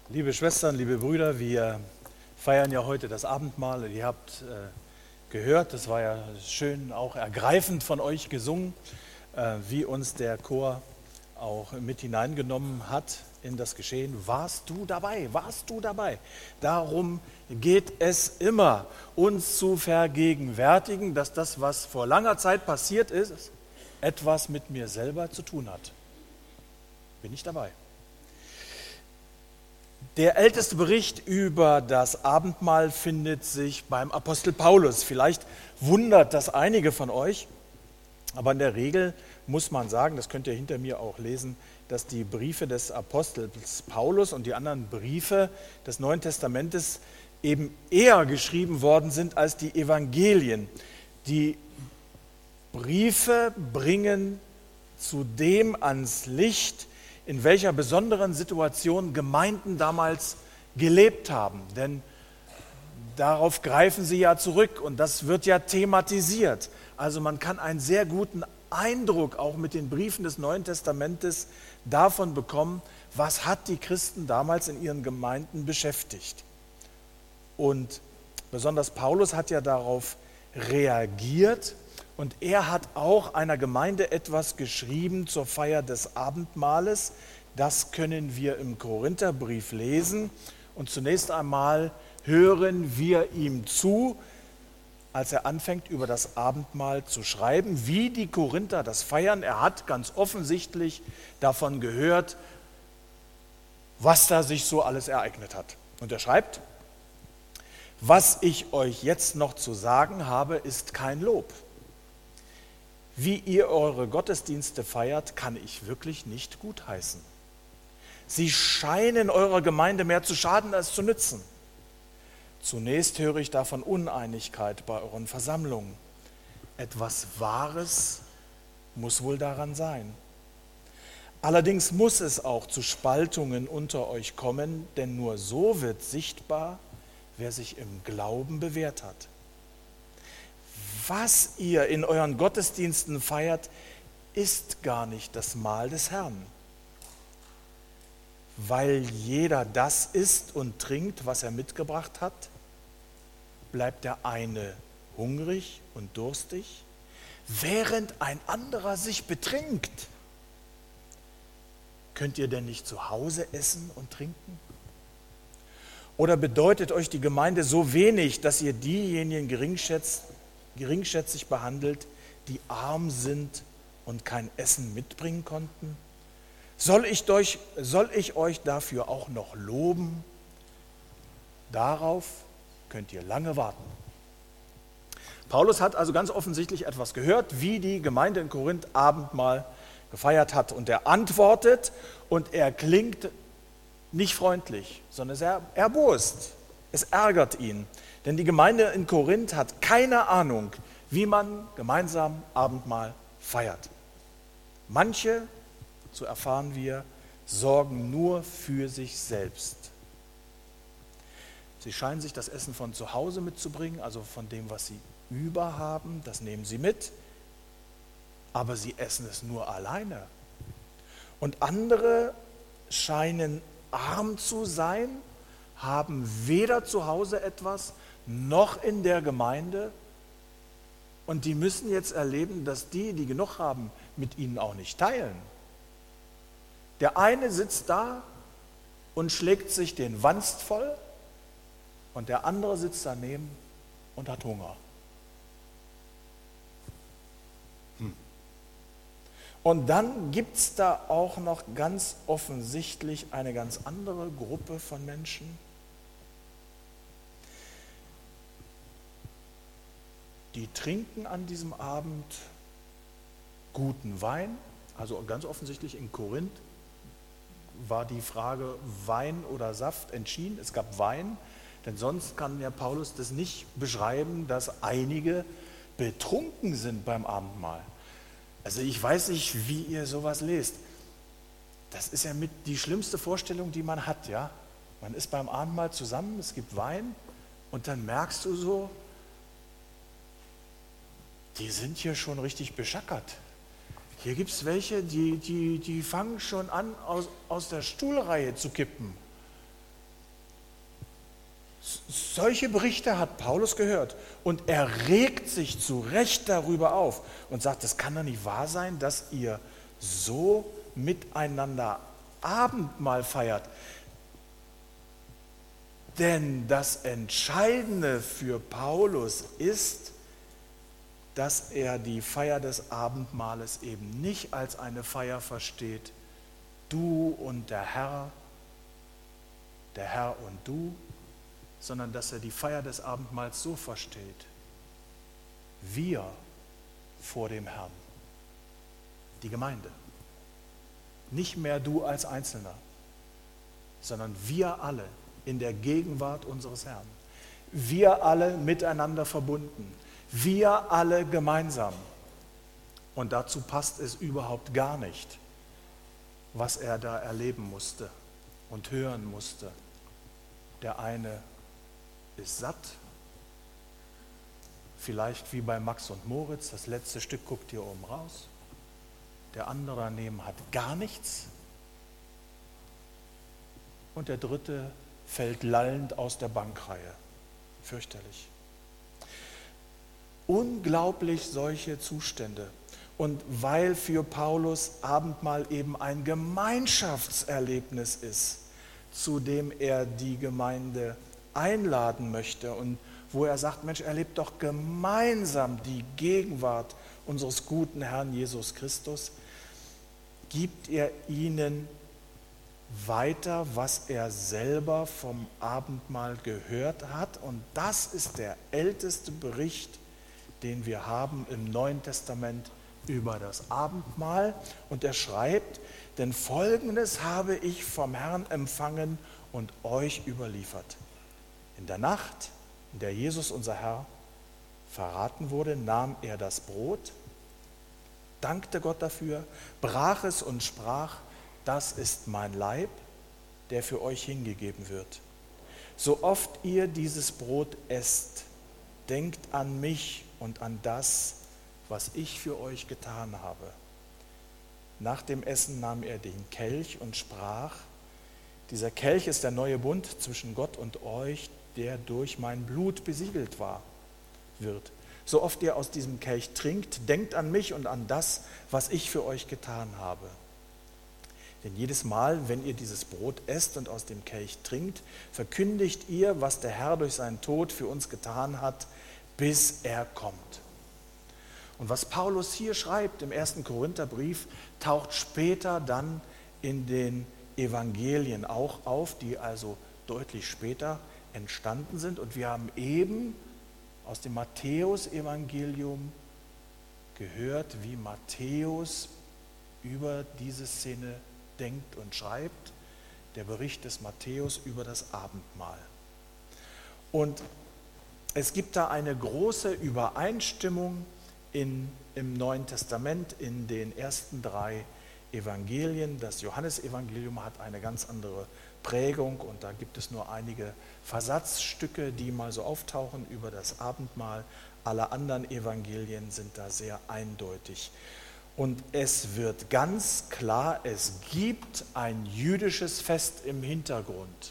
Liebe Schwestern, liebe Brüder, wir feiern ja heute das Abendmahl. Ihr habt gehört, das war ja schön, auch ergreifend von euch gesungen, wie uns der Chor auch mit hineingenommen hat in das Geschehen. Warst du dabei? Warst du dabei? Darum geht es immer, uns zu vergegenwärtigen, dass das, was vor langer Zeit passiert ist, etwas mit mir selber zu tun hat. Bin ich dabei? Der älteste Bericht über das Abendmahl findet sich beim Apostel Paulus. Vielleicht wundert das einige von euch, aber in der Regel muss man sagen, das könnt ihr hinter mir auch lesen, dass die Briefe des Apostels Paulus und die anderen Briefe des Neuen Testamentes eben eher geschrieben worden sind als die Evangelien. Die Briefe bringen zudem ans Licht, in welcher besonderen Situation Gemeinden damals gelebt haben. Denn darauf greifen sie ja zurück und das wird ja thematisiert. Also man kann einen sehr guten Eindruck auch mit den Briefen des Neuen Testamentes davon bekommen, was hat die Christen damals in ihren Gemeinden beschäftigt. Und besonders Paulus hat ja darauf reagiert. Und er hat auch einer Gemeinde etwas geschrieben zur Feier des Abendmahles. Das können wir im Korintherbrief lesen. Und zunächst einmal hören wir ihm zu, als er anfängt, über das Abendmahl zu schreiben, wie die Korinther das feiern. Er hat ganz offensichtlich davon gehört, was da sich so alles ereignet hat. Und er schreibt: Was ich euch jetzt noch zu sagen habe, ist kein Lob. Wie ihr eure Gottesdienste feiert, kann ich wirklich nicht gutheißen. Sie scheinen eurer Gemeinde mehr zu schaden als zu nützen. Zunächst höre ich davon Uneinigkeit bei euren Versammlungen. Etwas Wahres muss wohl daran sein. Allerdings muss es auch zu Spaltungen unter euch kommen, denn nur so wird sichtbar, wer sich im Glauben bewährt hat. Was ihr in euren Gottesdiensten feiert, ist gar nicht das Mahl des Herrn. Weil jeder das isst und trinkt, was er mitgebracht hat, bleibt der eine hungrig und durstig, während ein anderer sich betrinkt. Könnt ihr denn nicht zu Hause essen und trinken? Oder bedeutet euch die Gemeinde so wenig, dass ihr diejenigen geringschätzig behandelt, die arm sind und kein Essen mitbringen konnten? Soll ich euch dafür auch noch loben? Darauf könnt ihr lange warten. Paulus hat also ganz offensichtlich etwas gehört, wie die Gemeinde in Korinth Abendmahl gefeiert hat. Und er antwortet und er klingt nicht freundlich, sondern sehr erbost. Es ärgert ihn. Denn die Gemeinde in Korinth hat keine Ahnung, wie man gemeinsam Abendmahl feiert. Manche, so erfahren wir, sorgen nur für sich selbst. Sie scheinen sich das Essen von zu Hause mitzubringen, also von dem, was sie über haben, das nehmen sie mit, aber sie essen es nur alleine. Und andere scheinen arm zu sein, haben weder zu Hause etwas, noch in der Gemeinde, und die müssen jetzt erleben, dass die genug haben, mit ihnen auch nicht teilen. Der eine sitzt da und schlägt sich den Wanst voll und der andere sitzt daneben und hat Hunger. Und dann gibt es da auch noch ganz offensichtlich eine ganz andere Gruppe von Menschen, die trinken an diesem Abend guten Wein. Also ganz offensichtlich in Korinth war die Frage Wein oder Saft entschieden. Es gab Wein, denn sonst kann ja Paulus das nicht beschreiben, dass einige betrunken sind beim Abendmahl. Also ich weiß nicht, wie ihr sowas lest. Das ist ja mit die schlimmste Vorstellung, die man hat. Ja? Man ist beim Abendmahl zusammen, es gibt Wein und dann merkst du so, die sind hier schon richtig beschackert. Hier gibt es welche, die fangen schon an, aus der Stuhlreihe zu kippen. Solche Berichte hat Paulus gehört und er regt sich zu Recht darüber auf und sagt, es kann doch nicht wahr sein, dass ihr so miteinander Abendmahl feiert. Denn das Entscheidende für Paulus ist, dass er die Feier des Abendmahles eben nicht als eine Feier versteht, du und der Herr und du, sondern dass er die Feier des Abendmahls so versteht, wir vor dem Herrn, die Gemeinde. Nicht mehr du als Einzelner, sondern wir alle in der Gegenwart unseres Herrn. Wir alle miteinander verbunden. Wir alle gemeinsam. Und dazu passt es überhaupt gar nicht, was er da erleben musste und hören musste. Der eine ist satt, vielleicht wie bei Max und Moritz, das letzte Stück guckt hier oben raus. Der andere daneben hat gar nichts. Und der dritte fällt lallend aus der Bankreihe. Fürchterlich. Unglaublich solche Zustände. Und weil für Paulus Abendmahl eben ein Gemeinschaftserlebnis ist, zu dem er die Gemeinde einladen möchte und wo er sagt, Mensch, erlebt doch gemeinsam die Gegenwart unseres guten Herrn Jesus Christus, gibt er ihnen weiter, was er selber vom Abendmahl gehört hat. Und das ist der älteste Bericht, den wir haben im Neuen Testament über das Abendmahl. Und er schreibt, denn Folgendes habe ich vom Herrn empfangen und euch überliefert. In der Nacht, in der Jesus, unser Herr, verraten wurde, nahm er das Brot, dankte Gott dafür, brach es und sprach, das ist mein Leib, der für euch hingegeben wird. So oft ihr dieses Brot esst, denkt an mich und an das, was ich für euch getan habe. Nach dem Essen nahm er den Kelch und sprach, dieser Kelch ist der neue Bund zwischen Gott und euch, der durch mein Blut besiegelt wird. So oft ihr aus diesem Kelch trinkt, denkt an mich und an das, was ich für euch getan habe. Denn jedes Mal, wenn ihr dieses Brot esst und aus dem Kelch trinkt, verkündigt ihr, was der Herr durch seinen Tod für uns getan hat, bis er kommt. Und was Paulus hier schreibt im 1. Korintherbrief, taucht später dann in den Evangelien auch auf, die also deutlich später entstanden sind. Und wir haben eben aus dem Matthäus-Evangelium gehört, wie Matthäus über diese Szene denkt und schreibt. Der Bericht des Matthäus über das Abendmahl. Und es gibt da eine große Übereinstimmung im Neuen Testament, in den ersten 3 Evangelien. Das Johannesevangelium hat eine ganz andere Prägung und da gibt es nur einige Versatzstücke, die mal so auftauchen über das Abendmahl. Alle anderen Evangelien sind da sehr eindeutig. Und es wird ganz klar, es gibt ein jüdisches Fest im Hintergrund,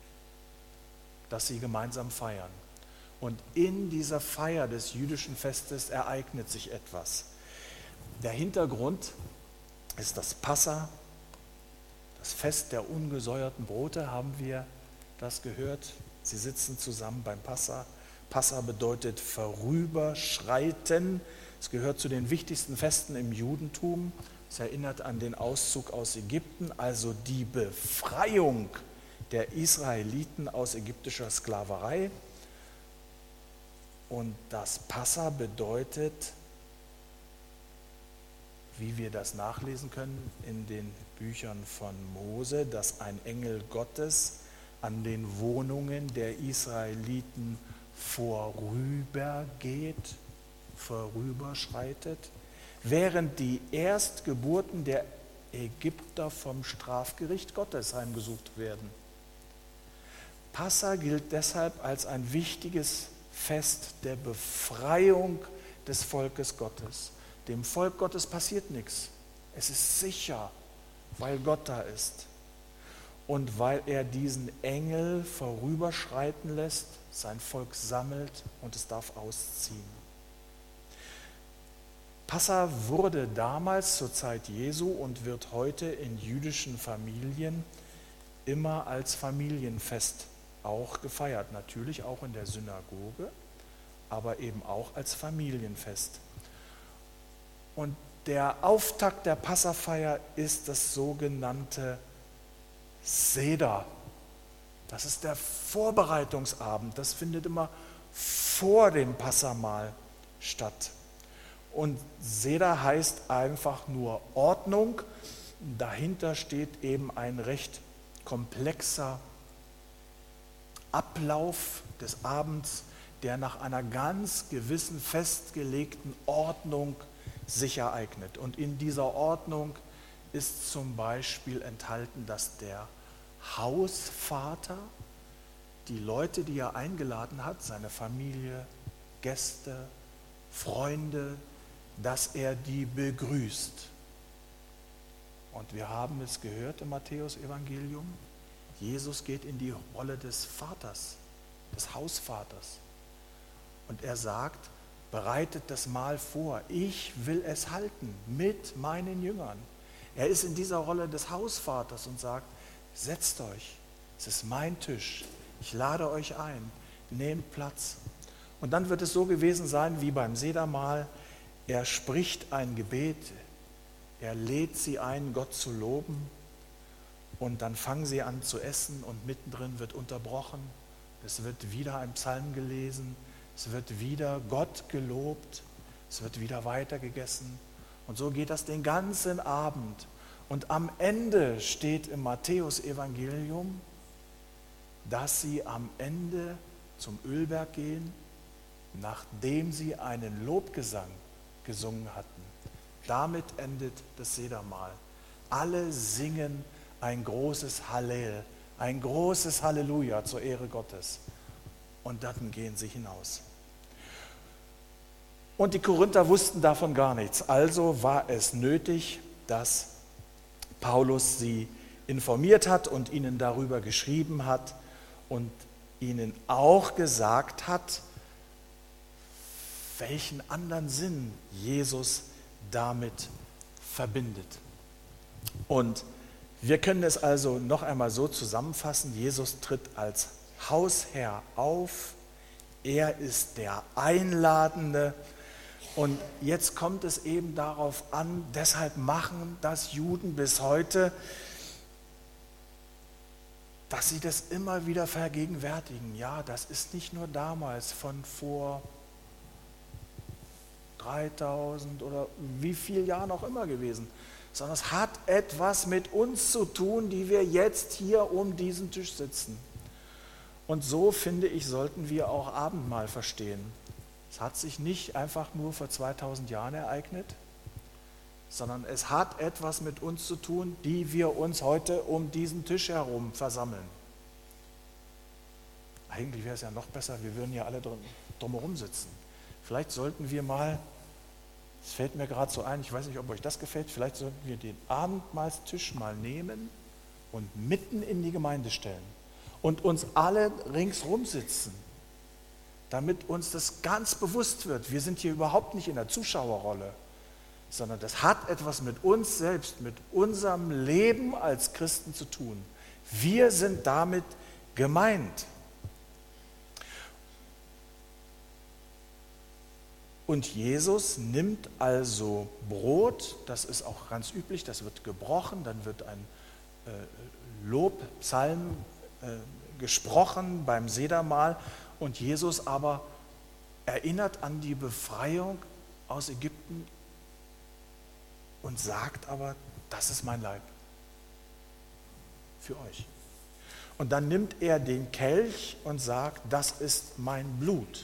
das sie gemeinsam feiern. Und in dieser Feier des jüdischen Festes ereignet sich etwas. Der Hintergrund ist das Passa, das Fest der ungesäuerten Brote, haben wir das gehört. Sie sitzen zusammen beim Passa. Passa bedeutet vorüberschreiten. Es gehört zu den wichtigsten Festen im Judentum. Es erinnert an den Auszug aus Ägypten, also die Befreiung der Israeliten aus ägyptischer Sklaverei. Und das Passa bedeutet, wie wir das nachlesen können in den Büchern von Mose, dass ein Engel Gottes an den Wohnungen der Israeliten vorübergeht, vorüberschreitet, während die Erstgeburten der Ägypter vom Strafgericht Gottes heimgesucht werden. Passa gilt deshalb als ein wichtiges Fest der Befreiung des Volkes Gottes. Dem Volk Gottes passiert nichts. Es ist sicher, weil Gott da ist. und weil er diesen Engel vorüberschreiten lässt, sein Volk sammelt und es darf ausziehen. Passa wurde damals zur Zeit Jesu und wird heute in jüdischen Familien immer als Familienfest auch gefeiert. Natürlich auch in der Synagoge, aber eben auch als Familienfest. Und der Auftakt der Passafeier ist das sogenannte Seder. Das ist der Vorbereitungsabend. Das findet immer vor dem Passamahl statt. Und Seder heißt einfach nur Ordnung. Dahinter steht eben ein recht komplexer Ablauf des Abends, der nach einer ganz gewissen festgelegten Ordnung sich ereignet. Und in dieser Ordnung ist zum Beispiel enthalten, dass der Hausvater die Leute, die er eingeladen hat, seine Familie, Gäste, Freunde, dass er die begrüßt. Und wir haben es gehört im Matthäus-Evangelium, Jesus geht in die Rolle des Vaters, des Hausvaters. Und er sagt, bereitet das Mahl vor, ich will es halten mit meinen Jüngern. Er ist in dieser Rolle des Hausvaters und sagt, setzt euch, es ist mein Tisch, ich lade euch ein, nehmt Platz. Und dann wird es so gewesen sein wie beim Sedermahl, er spricht ein Gebet, er lädt sie ein, Gott zu loben und dann fangen sie an zu essen und mittendrin wird unterbrochen, es wird wieder ein Psalm gelesen, es wird wieder Gott gelobt, es wird wieder weiter gegessen und so geht das den ganzen Abend. Und am Ende steht im Matthäus-Evangelium, dass sie am Ende zum Ölberg gehen, nachdem sie einen Lobgesang gesungen hatten. Damit endet das Sedermahl. Alle singen ein großes Hallel, ein großes Halleluja zur Ehre Gottes. Und dann gehen sie hinaus. Und die Korinther wussten davon gar nichts. Also war es nötig, dass Paulus sie informiert hat und ihnen darüber geschrieben hat und ihnen auch gesagt hat, welchen anderen Sinn Jesus damit verbindet. Und wir können es also noch einmal so zusammenfassen, Jesus tritt als Hausherr auf, er ist der Einladende und jetzt kommt es eben darauf an, deshalb machen das Juden bis heute, dass sie das immer wieder vergegenwärtigen. Ja, das ist nicht nur damals von vor 3000 oder wie viel Jahren auch immer gewesen, sondern es hat etwas mit uns zu tun, die wir jetzt hier um diesen Tisch sitzen. Und so, finde ich, sollten wir auch Abendmahl verstehen. Es hat sich nicht einfach nur vor 2000 Jahren ereignet, sondern es hat etwas mit uns zu tun, die wir uns heute um diesen Tisch herum versammeln. Eigentlich wäre es ja noch besser, wir würden ja alle drumherum sitzen. Vielleicht sollten wir mal, es fällt mir gerade so ein, ich weiß nicht, ob euch das gefällt, vielleicht sollten wir den Abendmahlstisch mal nehmen und mitten in die Gemeinde stellen und uns alle ringsrum sitzen, damit uns das ganz bewusst wird. Wir sind hier überhaupt nicht in der Zuschauerrolle, sondern das hat etwas mit uns selbst, mit unserem Leben als Christen zu tun. Wir sind damit gemeint. Und Jesus nimmt also Brot, das ist auch ganz üblich, das wird gebrochen, dann wird ein Lobpsalm gesprochen beim Sedermahl und Jesus aber erinnert an die Befreiung aus Ägypten und sagt aber, das ist mein Leib für euch. Und dann nimmt er den Kelch und sagt, das ist mein Blut.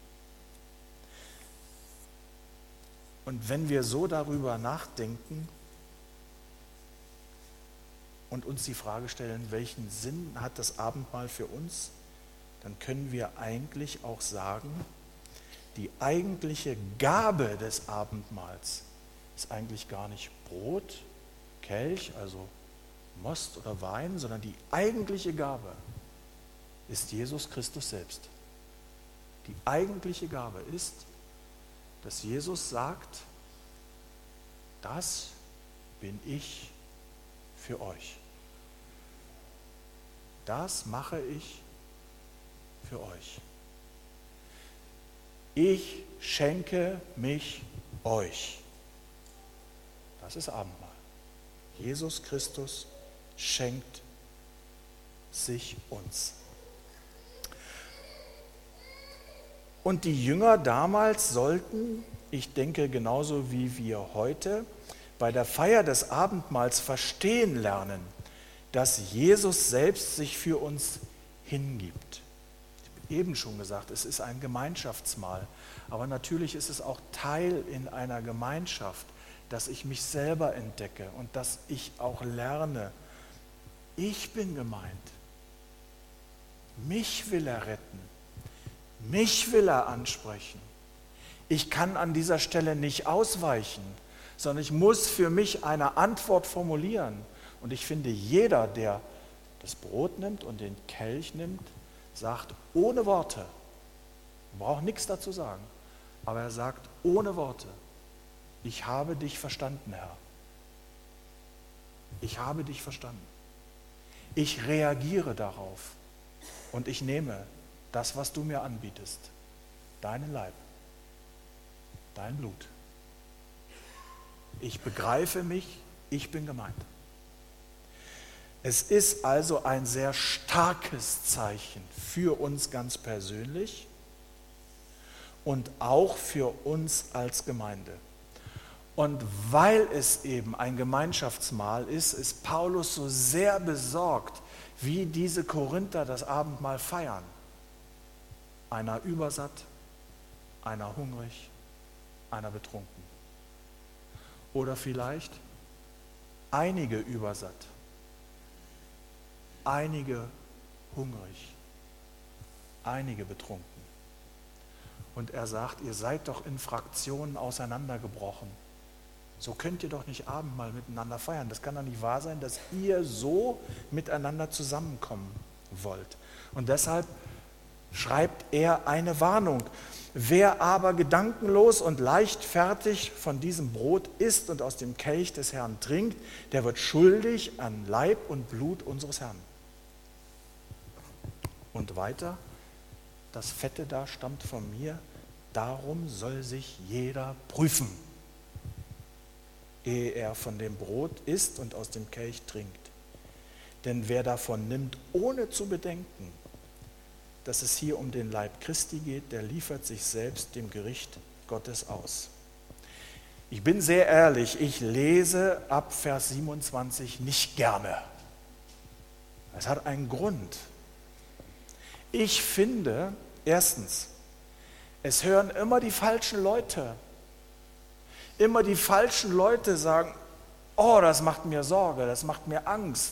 Und wenn wir so darüber nachdenken und uns die Frage stellen, welchen Sinn hat das Abendmahl für uns, dann können wir eigentlich auch sagen, die eigentliche Gabe des Abendmahls ist eigentlich gar nicht Brot, Kelch, also Most oder Wein, sondern die eigentliche Gabe ist Jesus Christus selbst. Die eigentliche Gabe ist, dass Jesus sagt, das bin ich für euch. Das mache ich für euch. Ich schenke mich euch. Das ist Abendmahl. Jesus Christus schenkt sich uns. Und die Jünger damals sollten, ich denke genauso wie wir heute, bei der Feier des Abendmahls verstehen lernen, dass Jesus selbst sich für uns hingibt. Ich habe eben schon gesagt, es ist ein Gemeinschaftsmahl, aber natürlich ist es auch Teil in einer Gemeinschaft, dass ich mich selber entdecke und dass ich auch lerne, ich bin gemeint. Mich will er retten. Mich will er ansprechen. Ich kann an dieser Stelle nicht ausweichen, sondern ich muss für mich eine Antwort formulieren. Und ich finde, jeder, der das Brot nimmt und den Kelch nimmt, sagt ohne Worte, braucht nichts dazu sagen, aber er sagt ohne Worte, ich habe dich verstanden, Herr. Ich habe dich verstanden. Ich reagiere darauf und ich nehme das, was du mir anbietest, deinen Leib, dein Blut. Ich begreife mich, ich bin gemeint. Es ist also ein sehr starkes Zeichen für uns ganz persönlich und auch für uns als Gemeinde. Und weil es eben ein Gemeinschaftsmahl ist, ist Paulus so sehr besorgt, wie diese Korinther das Abendmahl feiern. Einer übersatt, einer hungrig, einer betrunken. Oder vielleicht einige übersatt, einige hungrig, einige betrunken. Und er sagt, ihr seid doch in Fraktionen auseinandergebrochen. So könnt ihr doch nicht Abendmahl miteinander feiern. Das kann doch nicht wahr sein, dass ihr so miteinander zusammenkommen wollt. Und deshalb schreibt er eine Warnung. Wer aber gedankenlos und leichtfertig von diesem Brot isst und aus dem Kelch des Herrn trinkt, der wird schuldig an Leib und Blut unseres Herrn. Und weiter, das Fette da stammt von mir, darum soll sich jeder prüfen, ehe er von dem Brot isst und aus dem Kelch trinkt. Denn wer davon nimmt, ohne zu bedenken, dass es hier um den Leib Christi geht, der liefert sich selbst dem Gericht Gottes aus. Ich bin sehr ehrlich, ich lese ab Vers 27 nicht gerne. Es hat einen Grund. Ich finde, erstens, es hören immer die falschen Leute. Immer die falschen Leute sagen, oh, das macht mir Sorge, das macht mir Angst.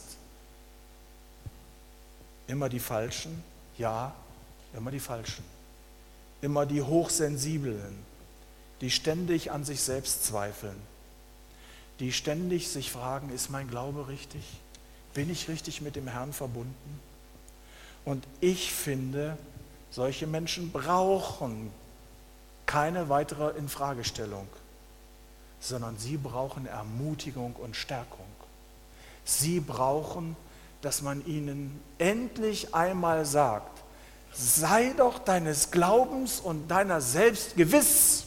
Immer die Falschen, ja, immer die Falschen. Immer die Hochsensiblen, die ständig an sich selbst zweifeln, die ständig sich fragen, ist mein Glaube richtig? Bin ich richtig mit dem Herrn verbunden? Und ich finde, solche Menschen brauchen keine weitere Infragestellung, sondern sie brauchen Ermutigung und Stärkung. Sie brauchen, dass man ihnen endlich einmal sagt, sei doch deines Glaubens und deiner selbst gewiss.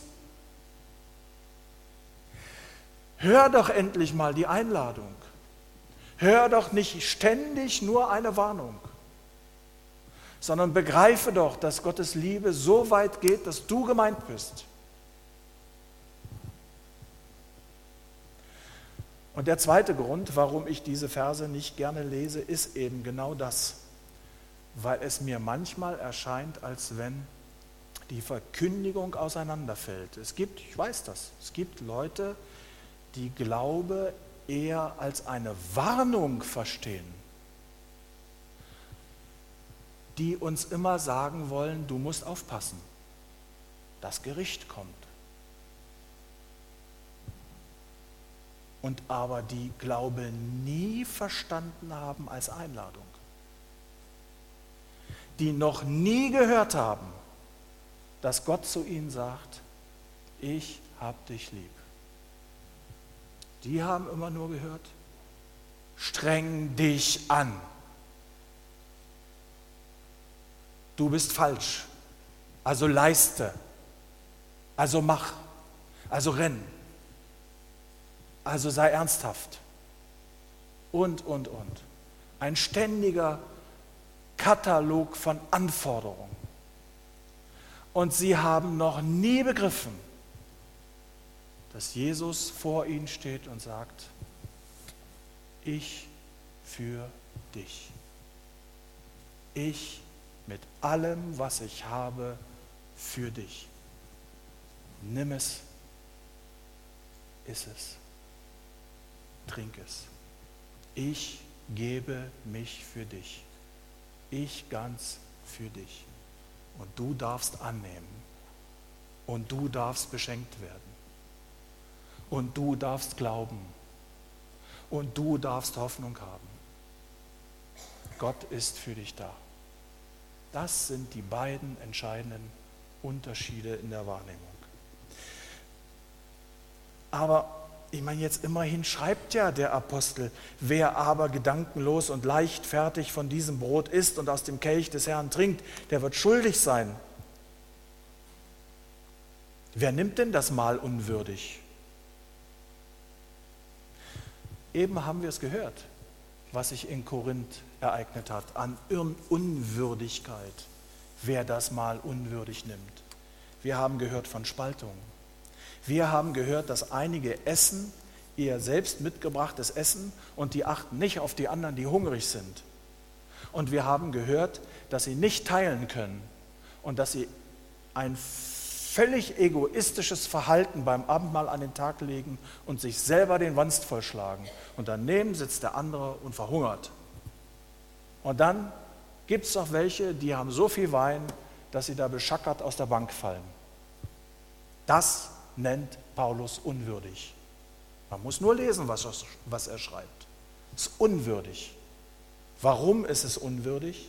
Hör doch endlich mal die Einladung. Hör doch nicht ständig nur eine Warnung, sondern begreife doch, dass Gottes Liebe so weit geht, dass du gemeint bist. Und der zweite Grund, warum ich diese Verse nicht gerne lese, ist eben genau das, weil es mir manchmal erscheint, als wenn die Verkündigung auseinanderfällt. Ich weiß das, es gibt Leute, die Glaube eher als eine Warnung verstehen, die uns immer sagen wollen, du musst aufpassen, das Gericht kommt. und aber die Glaube nie verstanden haben als Einladung, die noch nie gehört haben, dass Gott zu ihnen sagt, ich hab dich lieb. Die haben immer nur gehört, streng dich an. Du bist falsch, also leiste, also mach, also renn, also sei ernsthaft und. Ein ständiger Katalog von Anforderungen. Und sie haben noch nie begriffen, dass Jesus vor ihnen steht und sagt, ich für dich. Ich mit allem, was ich habe, für dich. Nimm es, iss es, trink es. Ich gebe mich für dich. Ich ganz für dich. Und du darfst annehmen. Und du darfst beschenkt werden. Und du darfst glauben. Und du darfst Hoffnung haben. Gott ist für dich da. Das sind die beiden entscheidenden Unterschiede in der Wahrnehmung. Aber ich meine, jetzt immerhin schreibt ja der Apostel, wer aber gedankenlos und leichtfertig von diesem Brot isst und aus dem Kelch des Herrn trinkt, der wird schuldig sein. Wer nimmt denn das Mahl unwürdig? Eben haben wir es gehört, was sich in Korinth ereignet hat, an Unwürdigkeit, wer das Mahl unwürdig nimmt. Wir haben gehört von Spaltung. Wir haben gehört, dass einige essen ihr selbst mitgebrachtes Essen und die achten nicht auf die anderen, die hungrig sind. Und wir haben gehört, dass sie nicht teilen können und dass sie ein völlig egoistisches Verhalten beim Abendmahl an den Tag legen und sich selber den Wanst vollschlagen. Und daneben sitzt der andere und verhungert. Und dann gibt es auch welche, die haben so viel Wein, dass sie da beschackert aus der Bank fallen. Das nennt Paulus unwürdig. Man muss nur lesen, was er schreibt. Es ist unwürdig. Warum ist es unwürdig?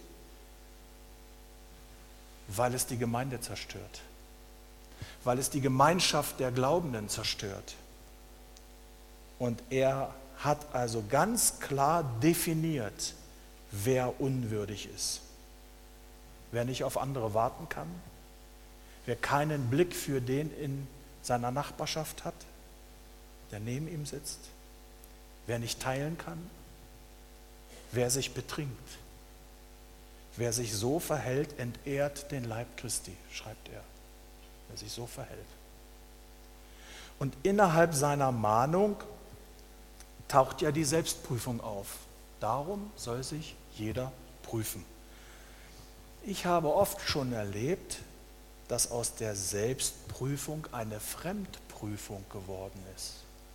Weil es die Gemeinde zerstört. Weil es die Gemeinschaft der Glaubenden zerstört. Und er hat also ganz klar definiert, wer unwürdig ist. Wer nicht auf andere warten kann, wer keinen Blick für den in seiner Nachbarschaft hat, der neben ihm sitzt, wer nicht teilen kann, wer sich betrinkt, wer sich so verhält, entehrt den Leib Christi, schreibt er, wer sich so verhält. Und innerhalb seiner Mahnung taucht ja die Selbstprüfung auf. Darum soll sich jeder prüfen. Ich habe oft schon erlebt, dass aus der Selbstprüfung eine Fremdprüfung geworden ist.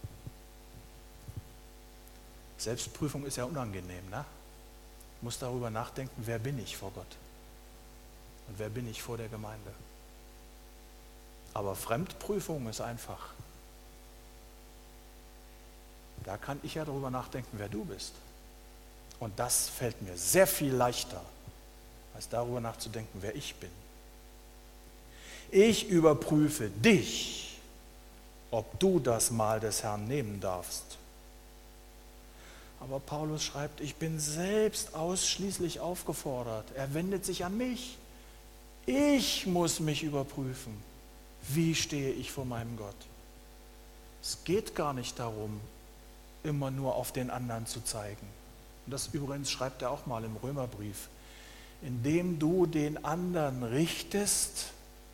Selbstprüfung ist ja unangenehm, ne? Ich muss darüber nachdenken, wer bin ich vor Gott und wer bin ich vor der Gemeinde. Aber Fremdprüfung ist einfach. Da kann ich ja darüber nachdenken, wer du bist. Und das fällt mir sehr viel leichter, als darüber nachzudenken, wer ich bin. Ich überprüfe dich, ob du das Mahl des Herrn nehmen darfst. Aber Paulus schreibt, ich bin selbst ausschließlich aufgefordert. Er wendet sich an mich. Ich muss mich überprüfen. Wie stehe ich vor meinem Gott? Es geht gar nicht darum, immer nur auf den anderen zu zeigen. Und das übrigens schreibt er auch mal im Römerbrief. Indem du den anderen richtest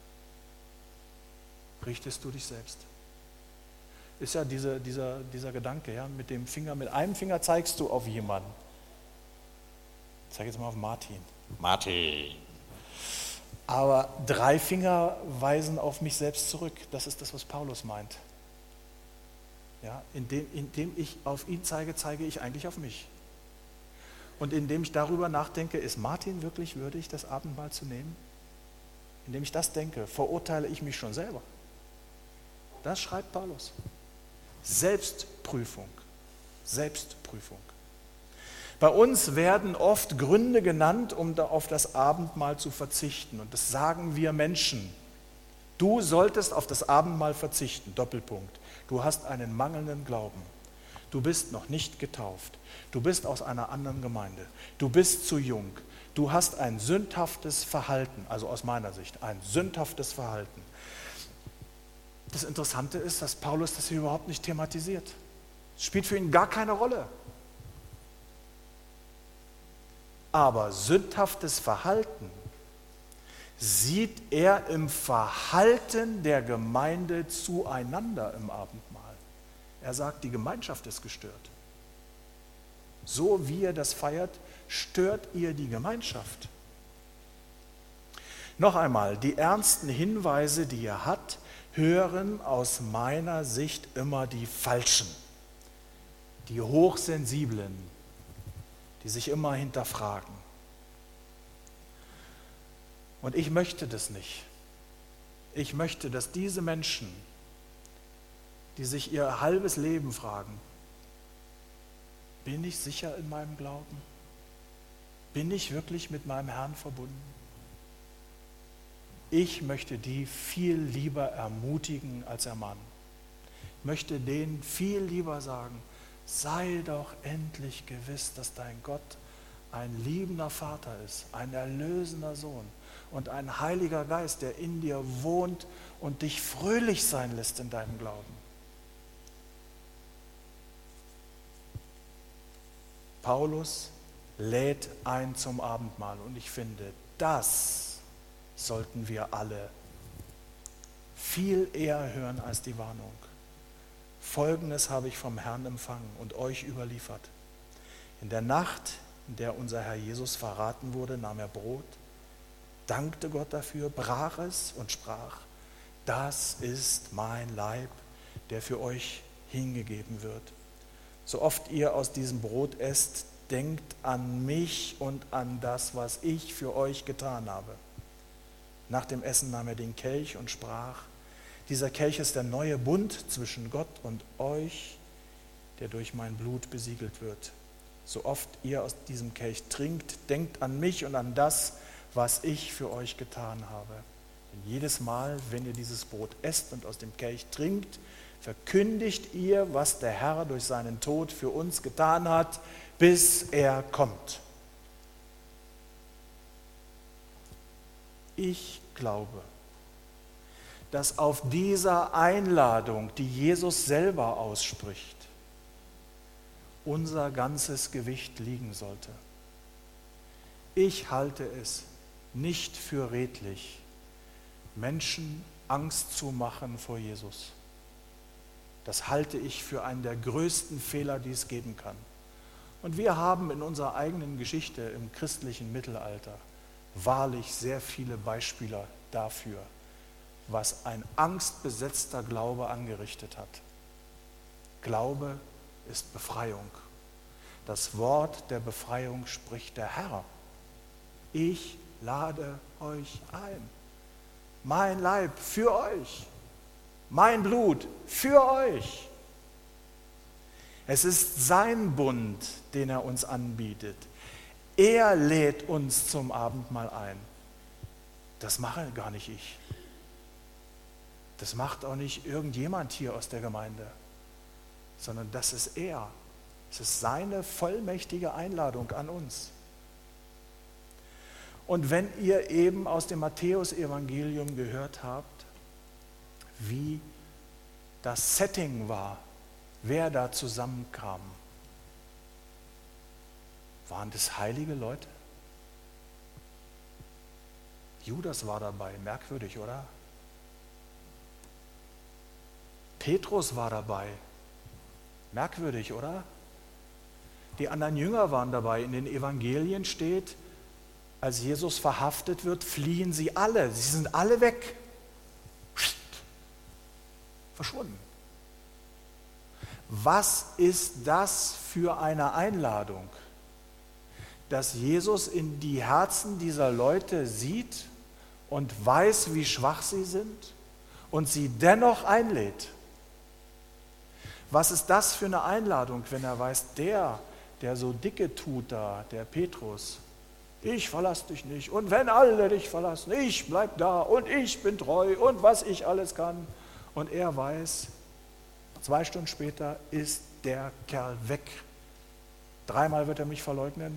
du dich selbst. Ist ja dieser Gedanke, ja, mit einem Finger zeigst du auf jemanden. Ich zeige jetzt mal auf Martin. Martin. Aber 3 Finger weisen auf mich selbst zurück. Das ist das, was Paulus meint. Ja, indem ich auf ihn zeige, zeige ich eigentlich auf mich. Und indem ich darüber nachdenke, ist Martin wirklich würdig, das Abendmahl zu nehmen? Indem ich das denke, verurteile ich mich schon selber. Das schreibt Paulus. Selbstprüfung Selbstprüfung. Selbstprüfung. Bei uns werden oft Gründe genannt, um auf das Abendmahl zu verzichten. Und das sagen wir Menschen. Du solltest auf das Abendmahl verzichten. Doppelpunkt. Du hast einen mangelnden Glauben. Du bist noch nicht getauft. Du bist aus einer anderen Gemeinde. Du bist zu jung. Du hast ein sündhaftes Verhalten, also aus meiner Sicht, ein sündhaftes Verhalten. Das Interessante ist, dass Paulus das hier überhaupt nicht thematisiert. Es spielt für ihn gar keine Rolle. Aber sündhaftes Verhalten sieht er im Verhalten der Gemeinde zueinander im Abendmahl. Er sagt, die Gemeinschaft ist gestört. So wie ihr das feiert, stört ihr die Gemeinschaft. Noch einmal, die ernsten Hinweise, die er hat, hören aus meiner Sicht immer die Falschen, die Hochsensiblen, die sich immer hinterfragen. Und ich möchte das nicht. Ich möchte, dass diese Menschen, die sich ihr halbes Leben fragen, bin ich sicher in meinem Glauben? Bin ich wirklich mit meinem Herrn verbunden? Ich möchte die viel lieber ermutigen als ermahnen. Ich möchte denen viel lieber sagen, sei doch endlich gewiss, dass dein Gott ein liebender Vater ist, ein erlösender Sohn und ein Heiliger Geist, der in dir wohnt und dich fröhlich sein lässt in deinem Glauben. Paulus lädt ein zum Abendmahl und ich finde, das sollten wir alle viel eher hören als die Warnung. Folgendes habe ich vom Herrn empfangen und euch überliefert. In der Nacht, in der unser Herr Jesus verraten wurde, nahm er Brot, dankte Gott dafür, brach es und sprach, das ist mein Leib, der für euch hingegeben wird. So oft ihr aus diesem Brot esst, denkt an mich und an das, was ich für euch getan habe. Nach dem Essen nahm er den Kelch und sprach, dieser Kelch ist der neue Bund zwischen Gott und euch, der durch mein Blut besiegelt wird. So oft ihr aus diesem Kelch trinkt, denkt an mich und an das, was ich für euch getan habe. Denn jedes Mal, wenn ihr dieses Brot esst und aus dem Kelch trinkt, verkündigt ihr, was der Herr durch seinen Tod für uns getan hat, bis er kommt. Ich glaube, dass auf dieser Einladung, die Jesus selber ausspricht, unser ganzes Gewicht liegen sollte. Ich halte es nicht für redlich, Menschen Angst zu machen vor Jesus. Das halte ich für einen der größten Fehler, die es geben kann. Und wir haben in unserer eigenen Geschichte im christlichen Mittelalter wahrlich sehr viele Beispiele dafür, was ein angstbesetzter Glaube angerichtet hat. Glaube ist Befreiung. Das Wort der Befreiung spricht der Herr. Ich lade euch ein. Mein Leib für euch. Mein Blut für euch. Es ist sein Bund, den er uns anbietet. Er lädt uns zum Abendmahl ein. Das mache gar nicht ich. Das macht auch nicht irgendjemand hier aus der Gemeinde, sondern das ist er. Es ist seine vollmächtige Einladung an uns. Und wenn ihr eben aus dem Matthäus-Evangelium gehört habt, wie das Setting war, wer da zusammenkam, waren das heilige Leute? Judas war dabei, merkwürdig, oder? Petrus war dabei, merkwürdig, oder? Die anderen Jünger waren dabei. In den Evangelien steht, als Jesus verhaftet wird, fliehen sie alle. Sie sind alle weg. Verschwunden. Was ist das für eine Einladung, dass Jesus in die Herzen dieser Leute sieht und weiß, wie schwach sie sind und sie dennoch einlädt? Was ist das für eine Einladung, wenn er weiß, der so dicke tut da, der Petrus, ich verlasse dich nicht und wenn alle dich verlassen, ich bleib da und ich bin treu und was ich alles kann. Und er weiß, 2 Stunden später ist der Kerl weg. 3-mal wird er mich verleugnen.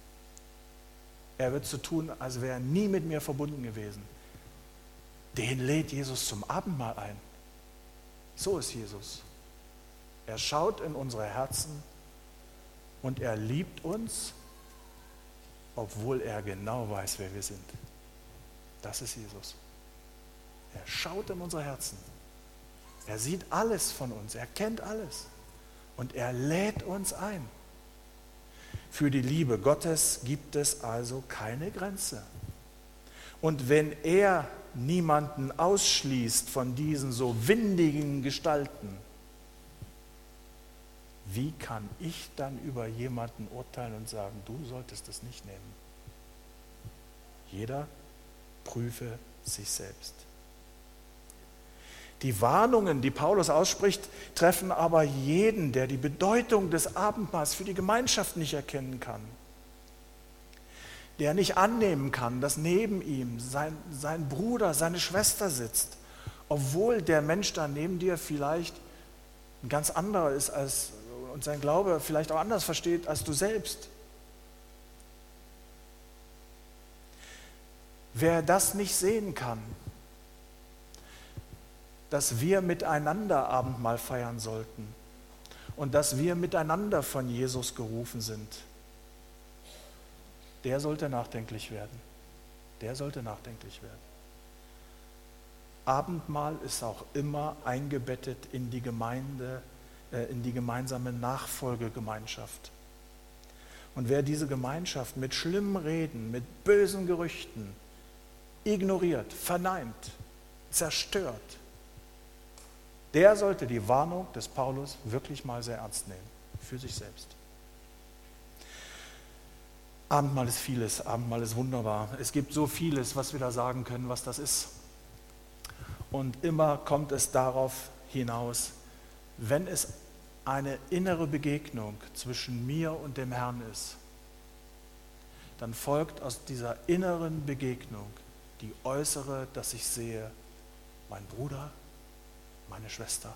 Er wird so tun, als wäre er nie mit mir verbunden gewesen. Den lädt Jesus zum Abendmahl ein. So ist Jesus. Er schaut in unsere Herzen und er liebt uns, obwohl er genau weiß, wer wir sind. Das ist Jesus. Er schaut in unsere Herzen. Er sieht alles von uns, er kennt alles und er lädt uns ein. Für die Liebe Gottes gibt es also keine Grenze. Und wenn er niemanden ausschließt von diesen so windigen Gestalten, wie kann ich dann über jemanden urteilen und sagen, du solltest es nicht nehmen? Jeder prüfe sich selbst. Die Warnungen, die Paulus ausspricht, treffen aber jeden, der die Bedeutung des Abendmahls für die Gemeinschaft nicht erkennen kann. Der nicht annehmen kann, dass neben ihm sein Bruder, seine Schwester sitzt, obwohl der Mensch da neben dir vielleicht ein ganz anderer ist und sein Glaube vielleicht auch anders versteht als du selbst. Wer das nicht sehen kann, dass wir miteinander Abendmahl feiern sollten und dass wir miteinander von Jesus gerufen sind, der sollte nachdenklich werden. Der sollte nachdenklich werden. Abendmahl ist auch immer eingebettet in die Gemeinde, in die gemeinsame Nachfolgegemeinschaft. Und wer diese Gemeinschaft mit schlimmen Reden, mit bösen Gerüchten ignoriert, verneint, zerstört, der sollte die Warnung des Paulus wirklich mal sehr ernst nehmen, für sich selbst. Abendmahl ist vieles, Abendmahl ist wunderbar. Es gibt so vieles, was wir da sagen können, was das ist. Und immer kommt es darauf hinaus, wenn es eine innere Begegnung zwischen mir und dem Herrn ist, dann folgt aus dieser inneren Begegnung die äußere, dass ich sehe, mein Bruder, meine Schwester.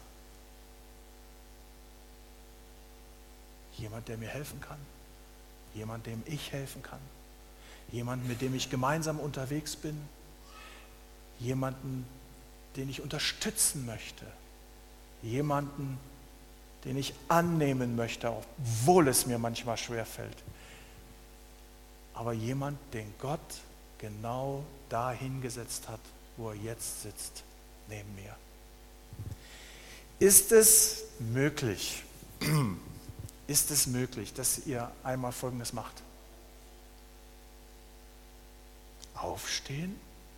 Jemand, der mir helfen kann. Jemand, dem ich helfen kann. Jemand, mit dem ich gemeinsam unterwegs bin. Jemanden, den ich unterstützen möchte. Jemanden, den ich annehmen möchte, obwohl es mir manchmal schwerfällt. Aber jemand, den Gott genau dahin gesetzt hat, wo er jetzt sitzt, neben mir. Ist es möglich, dass ihr einmal Folgendes macht? Aufstehen,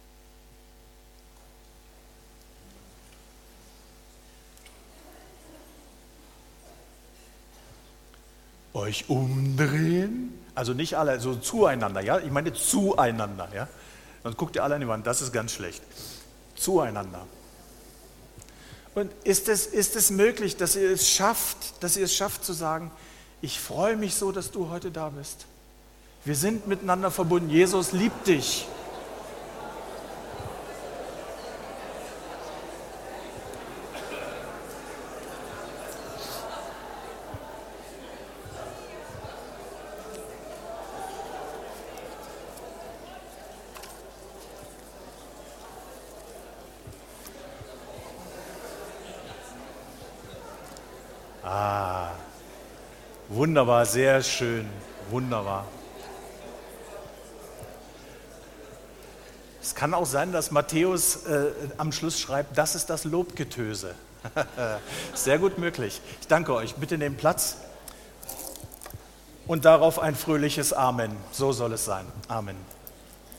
euch umdrehen, also nicht alle, so zueinander, ja? Ich meine zueinander, ja? Sonst guckt ihr alle an die Wand, das ist ganz schlecht. Zueinander. Und ist es möglich, dass ihr es schafft zu sagen, ich freue mich so, dass du heute da bist. Wir sind miteinander verbunden. Jesus liebt dich. Wunderbar, sehr schön, wunderbar. Es kann auch sein, dass Matthäus am Schluss schreibt, das ist das Lobgetöse. Sehr gut möglich. Ich danke euch. Bitte nehmt Platz. Und darauf ein fröhliches Amen. So soll es sein. Amen.